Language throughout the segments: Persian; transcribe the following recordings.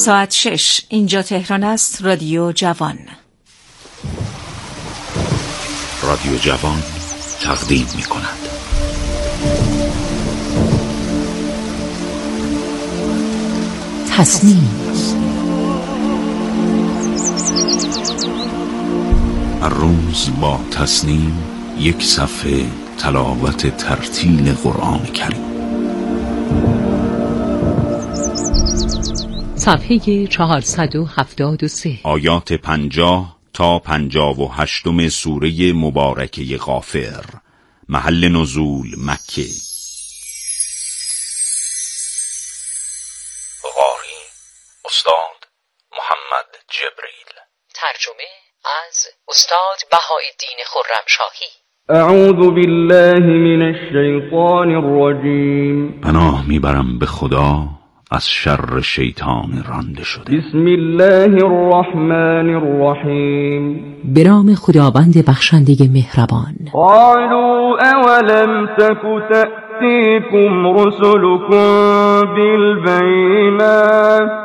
ساعت 6 اینجا تهران است. رادیو جوان. رادیو جوان تقدیم می کند تصنیم. هر روز با تصنیم یک صفحه تلاوت ترتیل قرآن کریم. صفحه 473 آیات 50 تا 58 سوره مبارکه غافر. محل نزول مکه. قاری استاد محمد جبریل. ترجمه از استاد بهاءالدین خرمشاهی. اعوذ بالله من الشیطان الرجیم. پناه میبرم به خدا از شر شیطان رانده شده. بسم الله الرحمن الرحیم. به نام خداوند بخشنده مهربان. قالوا اولم تك تأتيكم رسلكم بالبينات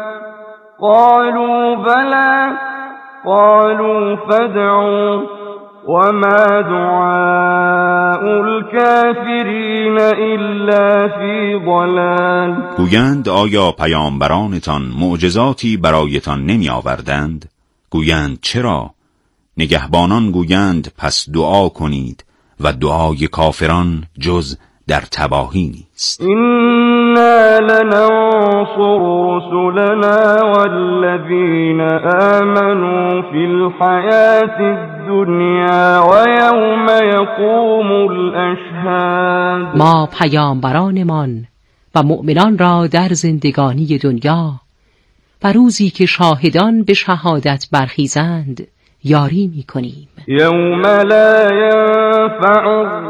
قالوا بلى قالوا فادعوا وما دعاء الكافرین الا فی ضلال. گویند آیا پیامبرانتان معجزاتی برایتان نمی آوردند؟ گویند چرا؟ نگهبانان گویند پس دعا کنید و دعای کافران جز در تباهی نیست. إنا لننصر رسلنا والذين آمنوا في الحياة الدنيا ويوم يقوم الأشهاد. ما پیامبرانمان و مؤمنان را در زندگانی دنیا و روزی که شاهدان به شهادت برخیزند یاری می‌کنیم. یوم لا ينفع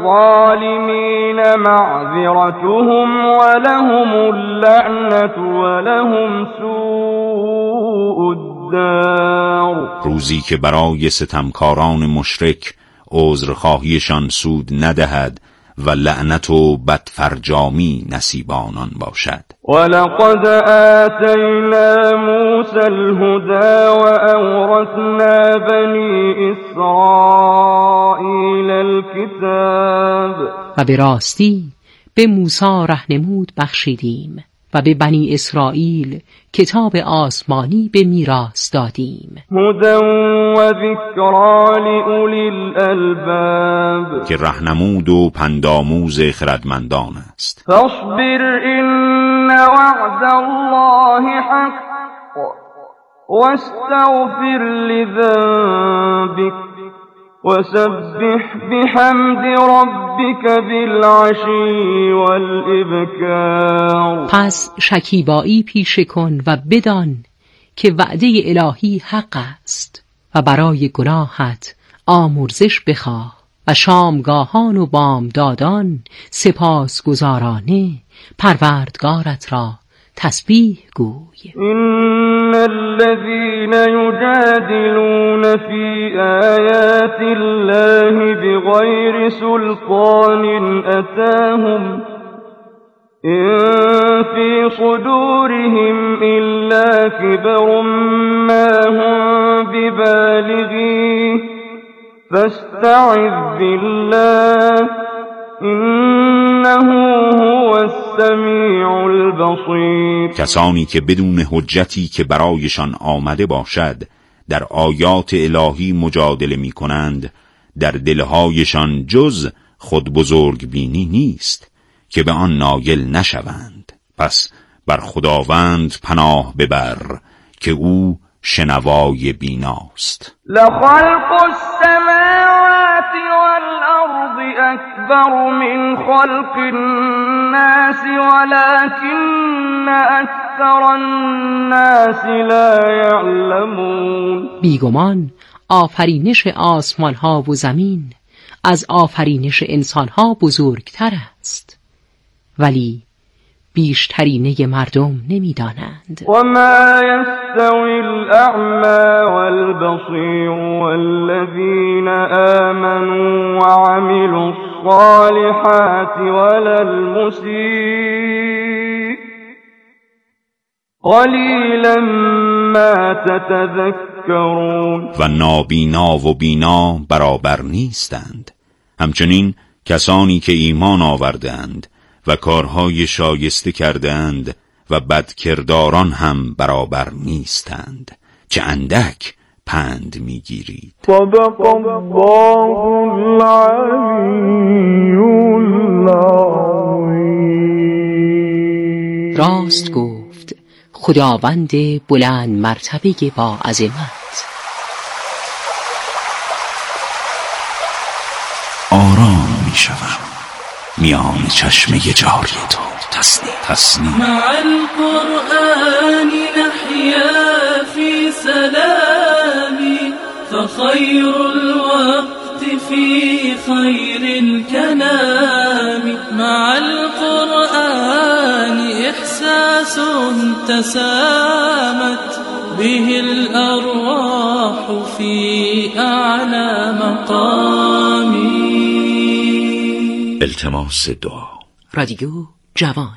الظالمین معذرتهم ولهم اللعنة ولهم سوء الدار. روزی که برای ستمکاران مشرک عذرخواهیشان سود ندهد و لعنت و بدفرجامی نصیب آنان باشد. ولقد آتینا موسى الهدى وأورثنا بني إسرائيل الكتاب. و به راستی به موسی رهنمود بخشیدیم و به بنی اسرائیل کتاب آسمانی به میراث دادیم. هدى وذکری لأولی الألباب. که رهنمود و پندآموز خردمندان است. فاصبر إن وعد الله حق واستغفر لذنبك وسبح بحمد ربك بالعشي والإبكار. پس شکیبایی پیشه کن و بدان که وعده الهی حق است و برای گناهت آمرزش بخواه و شامگاهان و بامدادان سپاسگزارانه پروردگارت را تسبیح گوی. إن الذين يجادلون في آيات الله بغير سلطان أتاهم إن في صدورهم إلا كبر ما هم ببالغيه فاستعذ بالله إنه هو السمیع البصیر. کسانی که بدون حجتی که برایشان آمده باشد در آیات الهی مجادله می کنند، در دلهایشان جز خود بزرگ بینی نیست که به آن نایل نشوند. پس بر خداوند پناه ببر که او شنوای بیناست. لخلق السماوات والأرض أكبر من خلق الناس ولكن أكثر الناس لا يعلمون. بیگمان آفرینش آسمان ها و زمین از آفرینش انسان ها بزرگتر است، ولی بیشترینه مردم نمیدانند. و ما یستوی الاعمی والبصیر والذین آمنوا وعملوا الصالحات ولا المسیء قلیلا ما تتذکرون. و نابینا و بینا برابر نیستند. همچنین کسانی که ایمان آوردند و کارهای شایسته کردند و بدکرداران هم برابر نیستند. چه اندک پند میگیرید. صدق الله العلی العظیم. راست گفت خداوند بلند مرتبه با عظمت. آرام میشوم میان چشم جاری تو. تسنیم مع القرآن نحيا في سلام فخير الوقت في خير الكلام. مع القرآن إحساس تسامت به الأرواح في أعلى مقام. التماس دعا. رادیو جوان.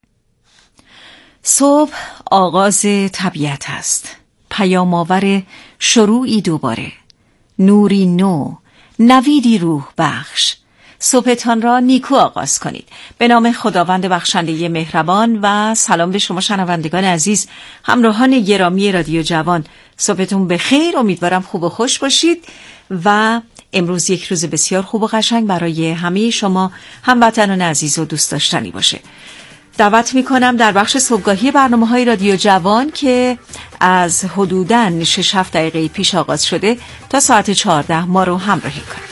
صبح آغاز طبیعت است، پیام آور شروعی دوباره، نوری نو، نویدی روح بخش. صبحتان را نیکو آغاز کنید. به نام خداوند بخشنده مهربان و سلام به شما شنوندگان عزیز، همراهان گرامی رادیو جوان. صبحتون بخیر، امیدوارم خوب و خوش باشید و امروز یک روز بسیار خوب و قشنگ برای همه شما هموطنان عزیز و دوست داشتنی باشه. دعوت میکنم در بخش صبحگاهی برنامه‌های رادیو جوان که از حدوداً 6-7 دقیقه پیش آغاز شده تا ساعت 14 ما رو همراهی کنید.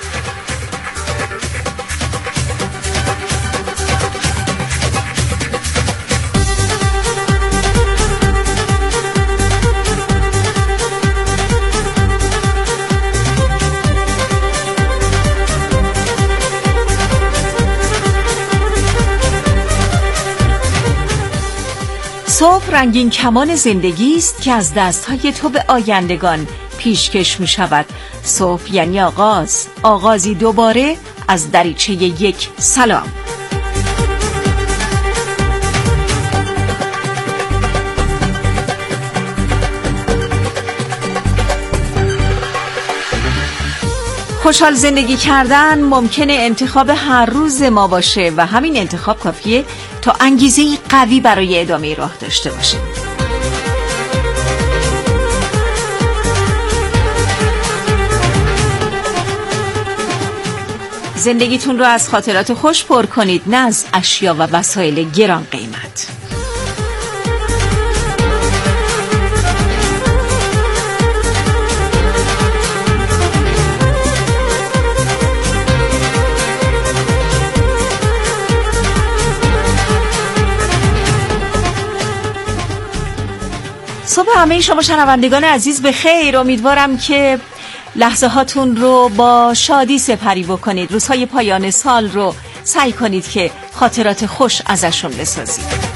صبح رنگین کمان زندگی است که از دستهای تو به آیندگان پیشکش می شود. صبح یعنی آغازی دوباره از دریچه یک سلام. خوشحال زندگی کردن ممکنه انتخاب هر روز ما باشه و همین انتخاب کافیه تا انگیزه‌ای قوی برای ادامه راه داشته باشه. زندگیتون رو از خاطرات خوش پر کنید، نه از اشیا و وسایل گران قیمت. صبح همه شما شنوندگان عزیز به خیر. امیدوارم که لحظه هاتون رو با شادی سپری بکنید. روزهای پایان سال رو سعی کنید که خاطرات خوش ازشون بسازید.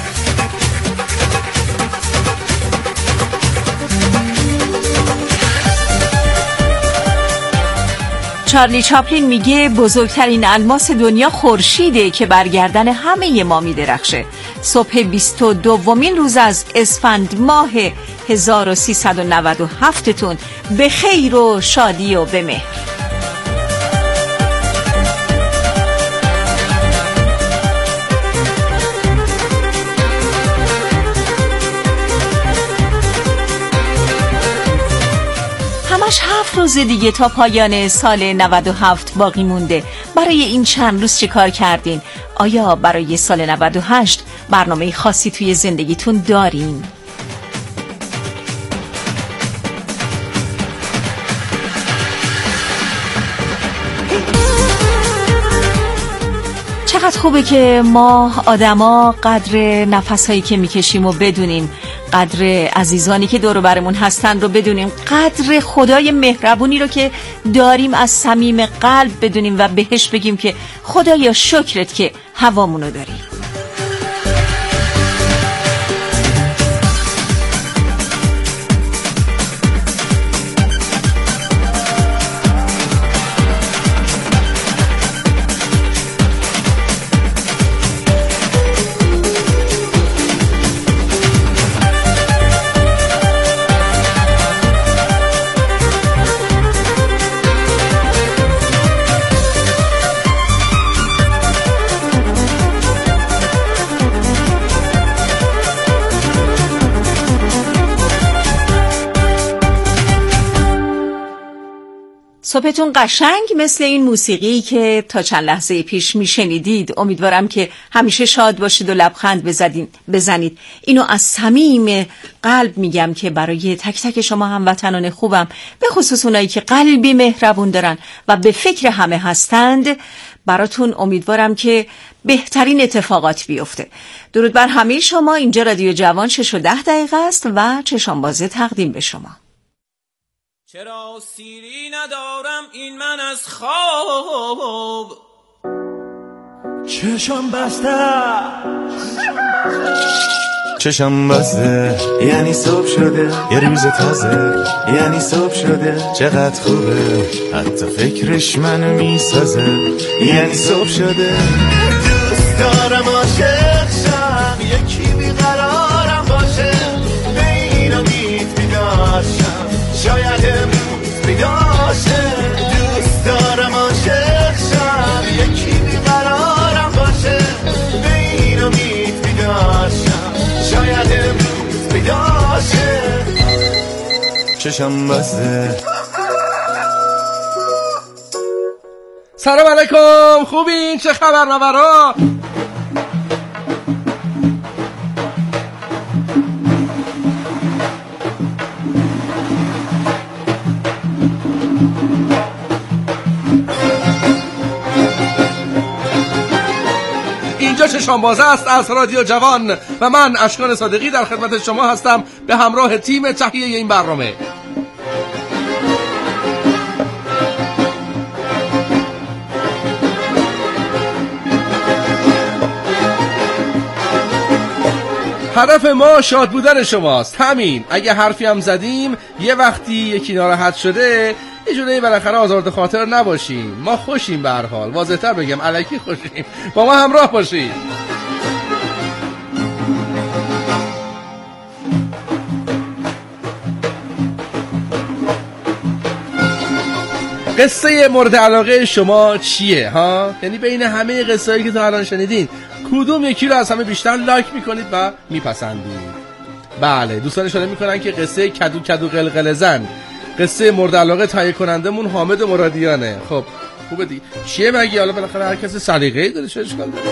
چارلی چاپلین میگه بزرگترین الماس دنیا خورشیده که بر گردن همه ما میدرخشه. صبح 22مین روز از اسفند ماه 1397 تون به خیر و شادی و به مهر. همش 7 روز دیگه تا پایان سال 97 باقی مونده. برای این چند روز چه کار کردین؟ آیا برای سال 98 برنامه خاصی توی زندگیتون دارین؟ چقدر خوبه که ما آدما قدر نفسایی که میکشیم و بدونیم، قدر عزیزانی که دور و برمون هستن رو بدونیم، قدر خدای مهربونی رو که داریم از صمیم قلب بدونیم و بهش بگیم که خدایا شکرت که هوامونو داریم. صبحتون قشنگ مثل این موسیقی که تا چند لحظه پیش میشنیدید. امیدوارم که همیشه شاد باشید و لبخند بزنید. اینو از صمیم قلب میگم که برای تک تک شما هموطنان خوبم، به خصوص اونایی که قلبی مهربون دارن و به فکر همه هستند، براتون امیدوارم که بهترین اتفاقات بیفته. درود بر همه شما. اینجا رادیو جوان 6:10 است و چشم بازه تقدیم به شما. چرا سیری ندارم این من از خواب، چشم بسته یعنی صبح شده، یه روز تازه یعنی صبح شده، چقدر خوبه حتی فکرش منو میسازه، یعنی صبح شده. دوست دارم عاشق شم، یکی بیقرارم باشه، به این امید بیدار شم، شاید امروز بیدار شه. دوست دارم عاشق شم، یکی بیقرارم باشه، به این امید بیدار شم، شاید امروز بیدار شه. چشم بسته. سلام علیکم، خوبین؟ چه خبر نبرا؟ اینجا چشم بازه است از رادیو جوان و من اشکان صادقی در خدمت شما هستم به همراه تیم تهیه این برنامه. هدف ما شاد بودن شماست، همین. اگه حرفی هم زدیم یه وقتی یکی ناراحت شده، یه جوری بالاخره آزارده خاطر نباشیم. ما خوشیم به هر حال، واضح‌تر بگم الکی خوشیم. با ما همراه باشید. قصه مورد علاقه شما چیه ها؟ یعنی بین همه قصه‌هایی که تا الان شنیدین کدوم یکی رو از همه بیشتر لایک میکنید و میپسندید؟ بله، دوستان اشاره میکنن که قصه کدو کدو قلقل زن قصه مورد علاقه تهیه کنندمون حامد مرادیانه. خب خوبه دیگه، چیه مگه؟ حالا بالاخره هر کسی سلیقه‌ای داره، چه اشکال داره؟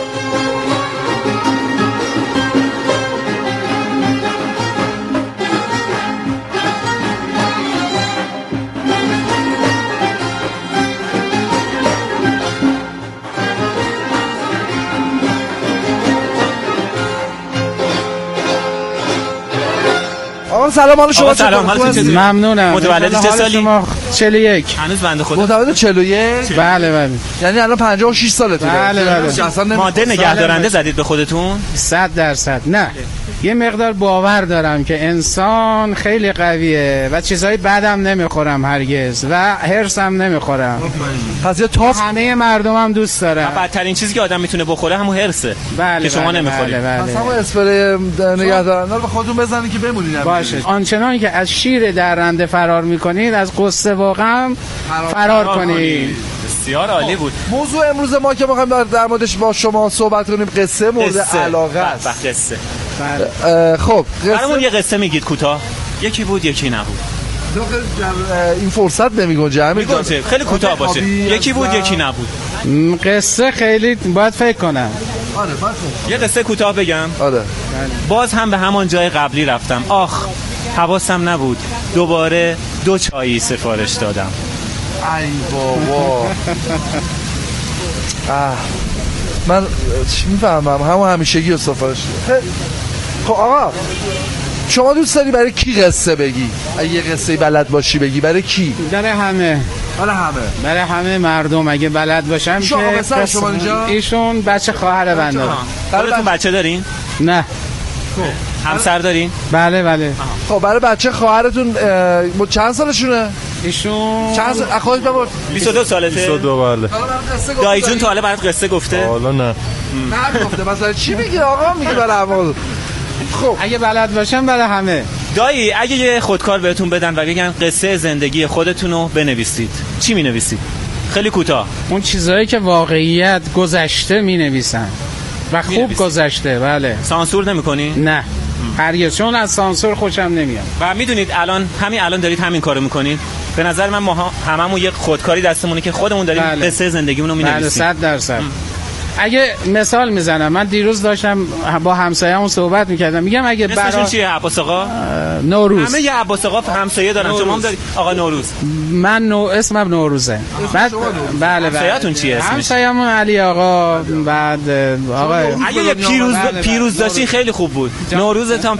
سلام، حال شما چطوره؟ ممنونم. متولد چه سالی؟ 41. هنوز بنده خدا متولد 41. بله. یعنی الان 56 سالتونه. بله. ماده نگهدارنده زدید به خودتون؟ 100%. نه، یه مقدار باور دارم که انسان خیلی قویه و چیزای بدم نمیخورم هرگز و هرسم نمیخورم. پس یه تاپ همه مردمم دوست دارم. بدترین چیزی که آدم میتونه بخوره همون هرسه. بله، که شما نمیخورید. پس همون اسپری نگهدارنده رو به خودتون بزنید که بمونید. باشه. آنچنان که از شیر درنده فرار میکنید از قصه واقعا فرار کنید. بسیار عالی بود. موضوع امروز ما که می‌خوایم در موردش با شما صحبت کنیم قصه مورد علاقه است. قصه. خب برامون یه قصه میگید کوتاه؟ یکی بود یکی نبود. این فرصت نمیگنجه. خیلی کوتاه باشه. یکی بود یکی نبود. قصه خیلی باید فکر کنم. آره یه قصه کوتاه بگم. آره. باز هم به همان جای قبلی رفتم. آخ حواسم نبود. دوباره 2 چایی سفارش دادم. ای بابا. من چی میفهمم همون همیشگی رو سفارش دادم. خب آقا شما دوست داری برای کی قصه بگی؟ اگه یه قصه بلد باشی بگی برای کی؟ برای همه. برای همه مردم اگه بلد باشم که شما اینجا؟ ایشون بچه خواهر بنده. خودتون بچه دارین؟ نه. همسر دارین؟ بله. خب برای بچه خواهرتون چند سالشونه؟ ایشون چند سال؟ خودت بپرس. 22 سالته؟ 22 بله. دایی جون تا حالا برات قصه گفته؟ حالا نه گفته. مثلا چی میگی آقا؟ میگی برای همه. خب اگه بلد باشم برای همه. دایی اگه یه خودکار بهتون بدن و بگن قصه زندگی خودتونو بنویسید، چی مینویسید؟ خیلی کوتاه. اون چیزایی که واقعیت گذشته مینویسن و خوب گذشته. بله. سانسور نمی‌کنی؟ نه هرگز، چون از سانسور خوشم نمیاد. و میدونید الان همین الان دارید همین کارو میکنید. به نظر من ما هممون یک خودکاری دستمونه که خودمون داریم قصه زندگیمون رو می‌نویسیم. 100%. اگه مثال میزنم، من دیروز داشتم با همسایه‌مون صحبت میکردم، میگم اگه اسمشون چیه؟ عباس آقا؟ نوروز. همه یه عباس آقا همسایه دارن. شما هم دارید آقا نوروز. من اسمم نوروزه. بعد بله همسایه‌تون چیه اسمش؟ همسایه‌مون علی آقا. بعد آقا اگه یه پیروز داشتین خیلی خوب بود. نوروزتون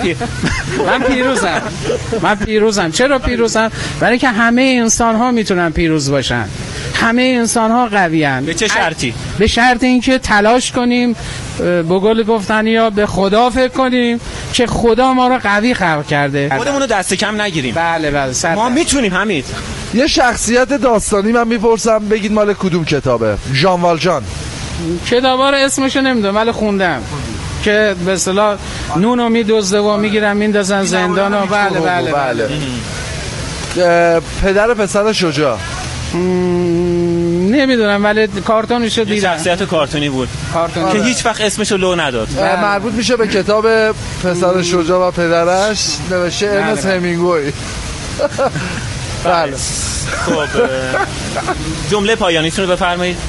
من پیروزم. چرا پیروزم؟ برای که همه انسان‌ها میتونن پیروز باشن. همه انسان‌ها قوی‌اند. به چه شرطی؟ به شرط اینکه تلاش کنیم، به قول گفتنی ها به خدا فکر کنیم که خدا ما رو قوی خلق کرده. خودمون رو دست کم نگیریم. بله ما میتونیم. حمید یه شخصیت داستانی من میپرسم، بگید مال کدوم کتابه؟ ژان والژان. کتابا رو اسمشو نمیدونم ولی خوندم که به اصطلاح نونو میدزده و میگیرن میندازن زندان و بله. پدر پسر شجاع. نمیدونم ولی کارتونشو دیدم. شخصیت کارتونی بود که هیچ وقت اسمشو لو نداد. مربوط میشه به کتاب پسر شجاع و پدرش، نوشته ارنست همینگوی. بله. خب جمله پایانیتون رو بفرمایید.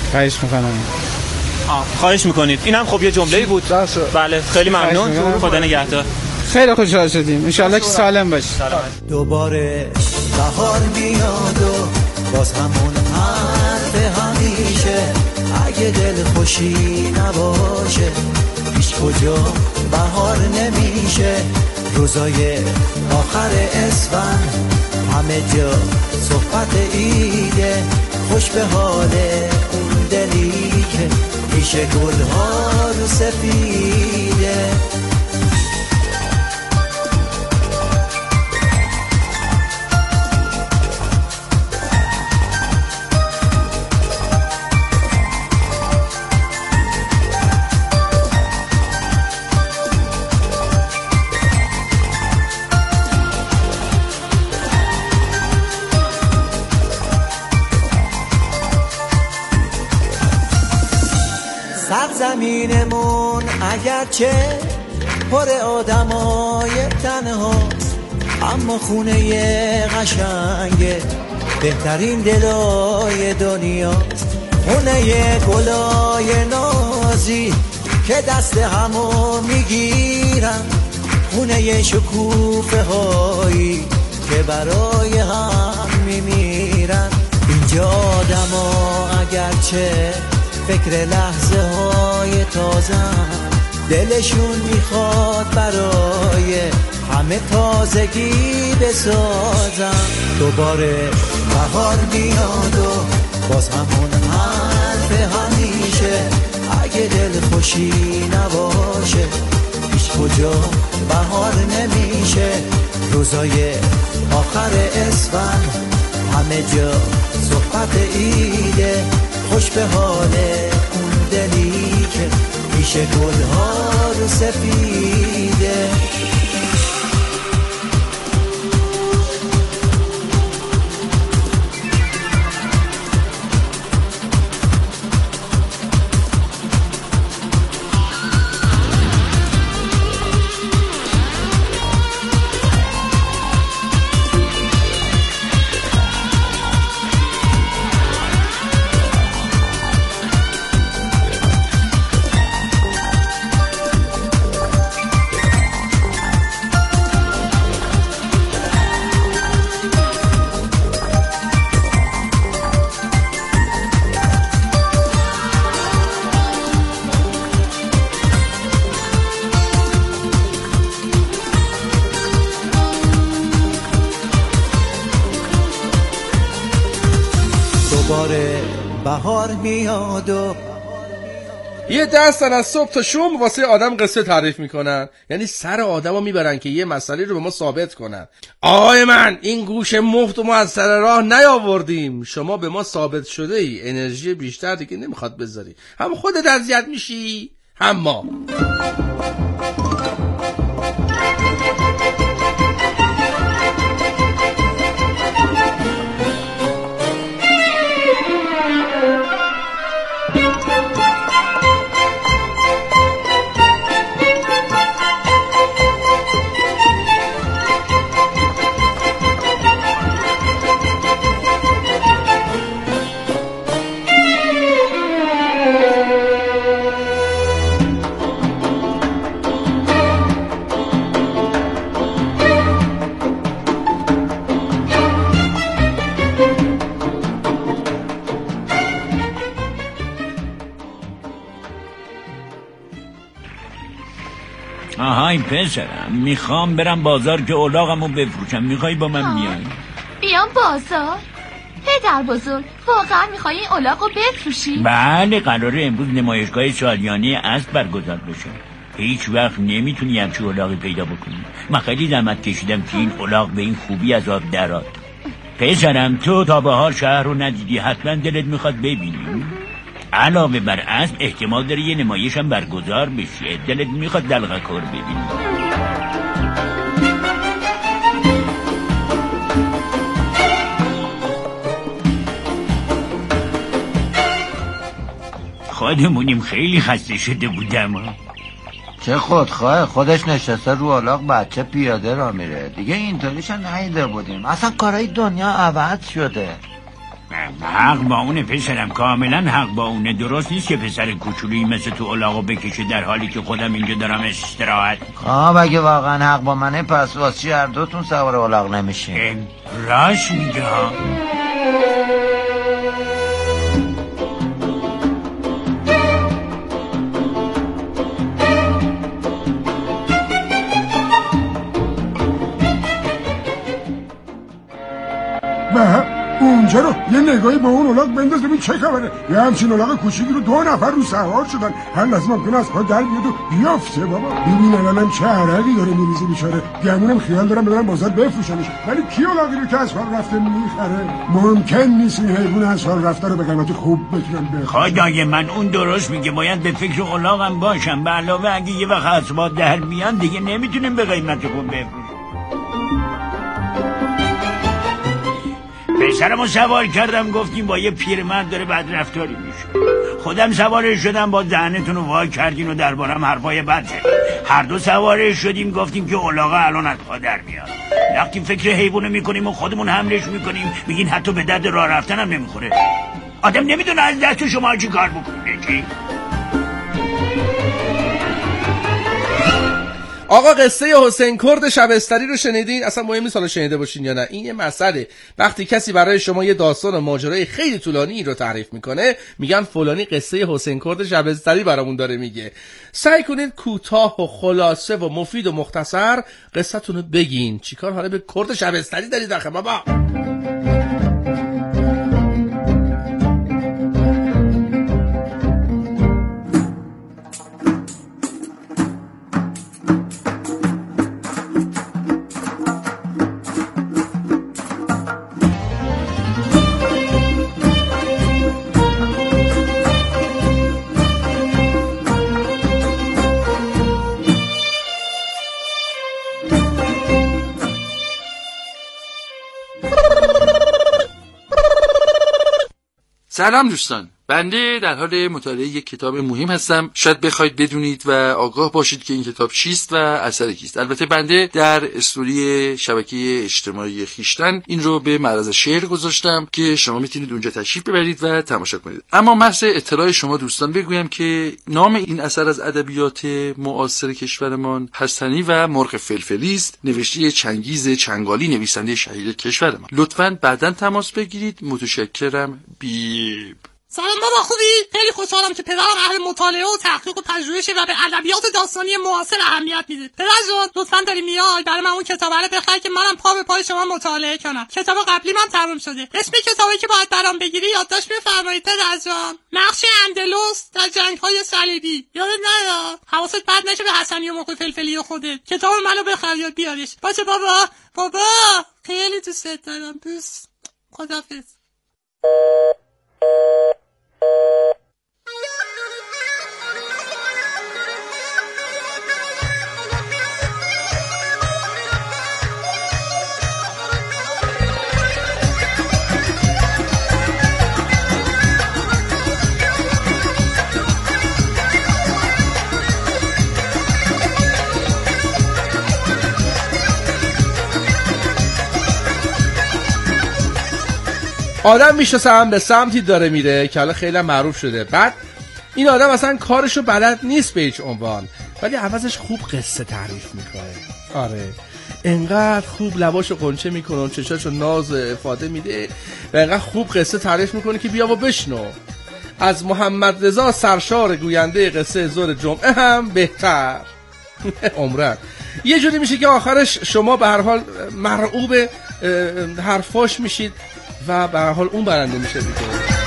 خواهش میکنید. اینم خب یه جمله‌ای بود. بله خیلی ممنون. خدا نگهدار. خیلی خوشحال شدیم. ان شاءالله که سالم باشی. دوباره بهار بیاد و باز همون حرف همیشه، اگه دل خوشی نباشه هیچ کجا بهار نمیشه. روزای آخر اسفند همه جا صحبت ایده، خوش به حال اون دلی که میشه گلها رو سفیده. زمینمون اگرچه پر آدمای تنهاست، اما خونه قشنگه بهترین دلای دنیاست. خونه گلای نازی که دست همو میگیرن، خونه شکوفه هایی که برای هم میمیرن. اینجا آدما اگرچه فکر لحظه های تازم، دلشون میخواد برای همه تازگی بسازم. دوباره بهار میاد و باز همون حرف همیشه، اگه دل خوشی نباشه هیچ کجا بهار نمیشه. روزای آخر اسفند همه جا صحبت ایده، خوش به حال اون دلی که میشه گلها رو سفیده. بهار میاد و یه دستن از صبح تا شام واسه آدم قصه تعریف میکنن، یعنی سر آدم رو میبرن که یه مسئله رو به ما ثابت کنن. آقای من این گوش مفت ما از سر راه نیاوردیم، شما به ما ثابت شده ای، انرژی بیشتر دیگه نمیخواد بذاری، هم خودت اذیت میشی هم ما. های پسرم، میخوام برم بازار که الاغمو بفروشم. میخوای با من بیای؟ بیام بازار؟ پدر بزرگ واقعا میخوای این الاغو بفروشی؟ بله، قراره امروز نمایشگاه سالیانه اسب برگزار بشه. هیچ وقت نمیتونی همچون الاغی پیدا بکنی. من خیلی زحمت کشیدم که این الاغ به این خوبی از آب درآد. پسرم تو تا بهار شهر رو ندیدی، حتما دلت میخواد ببینی. علاوه بر اسب احتمال داره یه نمایش هم برگزار بشه. دلت میخواد دلغه کار ببینی. خودمونیم خیلی خسته شده بودم. چه خودخواه، خودش نشسته رو الاغ، بچه پیاده را میره. دیگه اینطوریش ندیده بودیم. اصلا کارهای دنیا عوض شده. حق با اونه پسرم، کاملا حق با اونه. درست نیست که پسر کوچولویی مثل تو الاغو بکشه در حالی که خودم اینجا دارم استراحت. اگه واقعا حق با منه پس واسه هر دوتون سوار الاغ نمیشین؟ راست میگه. اونجا رو یه نگاهی با اون الاغ بنداز ببین چه خبره. یه همچین الاغ کوچیکی رو 2 نفر رو سوار شدن. هر لحظه ممکنه از پا در بیاد و بیافته. بابا ببین الانم چه عرقی داره میریزه بیچاره. گمونم خیال دارم ببرن بازار بفروشنش. ولی کی الاغی رو که از حال رفته میخره؟ ممکن نیست این حیوان از حال رفته رو به قیمت خوب بتونن بخرن. خدای من اون درست میگه، باید به فکر الاغم باشم. به علاوه اگه یه وقت اسباب در میان دیگه نمیتونیم به قیمت خوب بفروشیم. پسرمو سوار کردم، گفتیم با یه پیرمرد داره بد رفتاری میشه. خودم سوارش شدم، با دهنتون رو وا کردین و دربارم حرفای بد زدین. هر دو سوارش شدیم، گفتیم که الاغ الان از پا در میاد. وقتی فکر حیوانو میکنیم و خودمون حملش میکنیم، میگین حتی به درد راه رفتن هم نمیخوره. آدم نمیدونه از دست شما چی کار بکنه. چی؟ آقا قصه حسین کرد شبستری رو شنیدین؟ اصلا مهم نیست حالا شنیده باشین یا نه، این یه مسئله. وقتی کسی برای شما یه داستان و ماجرای خیلی طولانی رو تعریف میکنه، میگن فلانی قصه حسین کرد شبستری برامون داره میگه. سعی کنید کوتاه و خلاصه و مفید و مختصر قصه‌تون رو بگین. چیکار حالا به کرد شبستری دارید آخه بابا؟ سلام دوستان، بنده در حال مطالعه یک کتاب مهم هستم. شاید بخواید بدونید و آگاه باشید که این کتاب چیست و اثر کیست. البته بنده در استوری شبکه اجتماعی خیشتن این رو به معرض شعر گذاشتم که شما میتونید اونجا تشریف ببرید و تماشا کنید. اما محض اطلاع شما دوستان بگویم که نام این اثر از ادبیات معاصر کشورمان حسنی و مرغ فلفلی است، نوشته چنگیز چنگالی، نویسنده شهیر کشورمان. لطفاً بعداً تماس بگیرید. متشکرم. بیب. سلام بابا، خوبی؟ خیلی خوشحالم که پدرم اهل مطالعه و تحقیق و پژوهشه و به ادبیات داستانی معاصر اهمیت میده. پدر جان لطفاً داری میای برای من اون کتاب رو بخر که منم پا به پای شما مطالعه کنم. کتاب قبلی من تموم شده. اسم کتابی که باید برام بگیری یادداشت میفرمایید پدر جان؟ نقش اندلس در جنگ‌های صلیبی. یادت نیاد؟ حواست بد نشه به حسنی و مرغ فلفلی و خودت. کتاب منو بخر یا بیارش. باشه بابا خیلی دوست دارم. بوس. خداحافظ. آدم میشناسم به سمتی داره میره که حالا خیلی معروف شده. بعد این آدم اصلا کارشو بلد نیست به هیچ عنوان، ولی عوضش خوب قصه تعریف میکنه. آره انقدر خوب لباشو قنچه میکنه، چشاشو ناز افاده میده و انقدر خوب قصه تعریف میکنه که بیا و بشنو. از محمد رضا سرشار گوینده قصه ظهر جمعه هم بهتر. عمرن. یه جوری میشه که آخرش شما به هر حال مرعوب حرفاش میشید و به هر حال اون برنده میشه دیگه.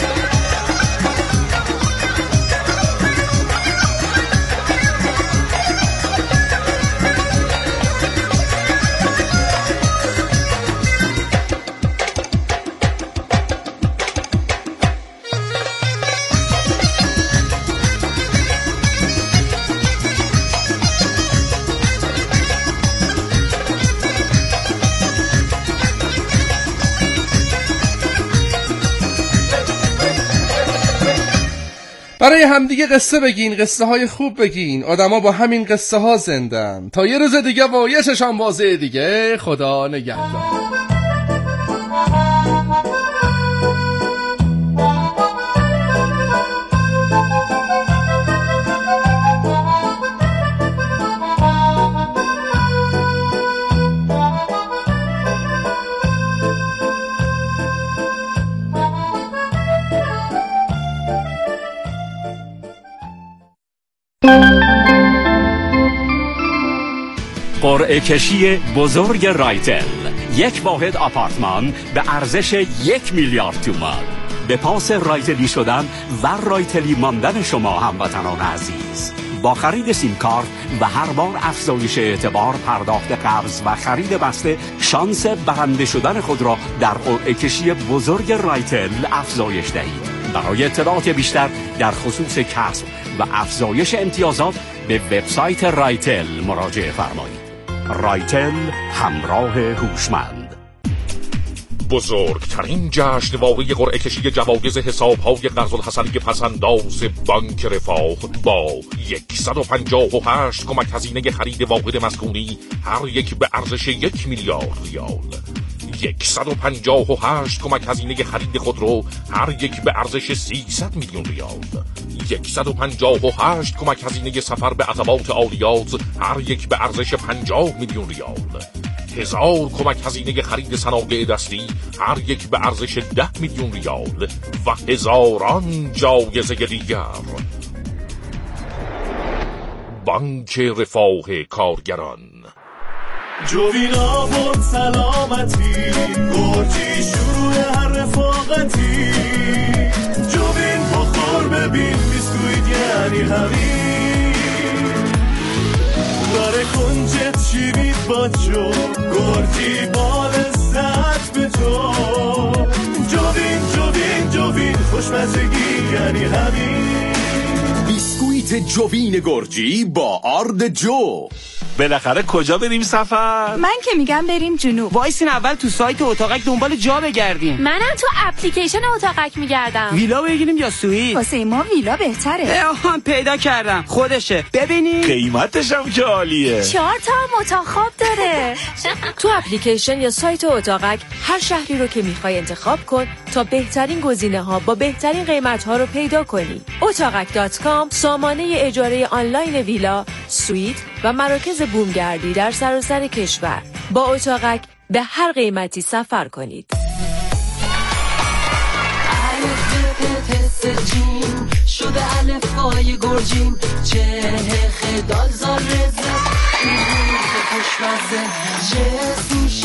برای همدیگه قصه بگین، قصه های خوب بگین. آدما با همین قصه ها زندن. تا یه روز دیگه و یه چشم بازه دیگه. خدا نگهدار. قرعه کشی بزرگ رایتل، یک واحد آپارتمان به ارزش 1 میلیارد تومان. به پاس رایتلی شدن و رایتلی ماندن شما هموطنان عزیز. با خرید سیم کارت و هر بار افزایش اعتبار، پرداخت قرض و خرید بسته، شانس برنده شدن خود را در قرعه کشی بزرگ رایتل افزایش دهید. برای اطلاعات بیشتر در خصوص کسب و افزایش امتیازات به وبسایت رایتل مراجعه فرمایید. رایتل، همراه هوشمند. بزرگترین جشنواره قرعه کشی جوایز حساب‌های قرض الحسنی پسنداز بانک رفاه با 158 کمک هزینه خرید واحد مسکونی، هر یک به ارزش 1 میلیارد ریال. 158 کمک هزینه خرید خودرو، هر یک به ارزش 300 میلیون ریال. 158 کمک هزینه سفر به عتبات عالیات، هر یک به ارزش 50 میلیون ریال. 1000 کمک هزینه خرید صنایع دستی، هر یک به ارزش 10 میلیون ریال و هزاران جایزه دیگر. بانک رفاه کارگران. جوین آورد سلامتی، گرجی شروع هر رفاقتی. جوین بخور ببین بیسکویت یعنی همین. داره کنجت شیرید با جو، گرجی بال ساعت به تو. جوین خوشمزگی یعنی همین. بیسکویت جوین گرجی با آرد جو. بالاخره کجا بریم سفر؟ من که میگم بریم جنوب. وایسین اول تو سایت اتاقک دنبال جا بگردیم. منم تو اپلیکیشن اتاقک میگردم. ویلا بگیریم یا سوئیت؟ واسه ما ویلا بهتره. پیدا کردم، خودشه. ببینید قیمتش هم که عالیه. 4 تا اتاق خواب داره. تو اپلیکیشن یا سایت اتاقک هر شهری رو که میخوای انتخاب کن تا بهترین گزینه‌ها با بهترین قیمت‌ها رو پیدا کنی. اتاقک.com سامانه اجاره آنلاین ویلا، سوئیت و مراکز بومگردی در سراسر کشور. با اتاقک به هر قیمتی سفر کنید. شده الفای گرجیم، چه خدال زال رزه خوشمزه، چه سوش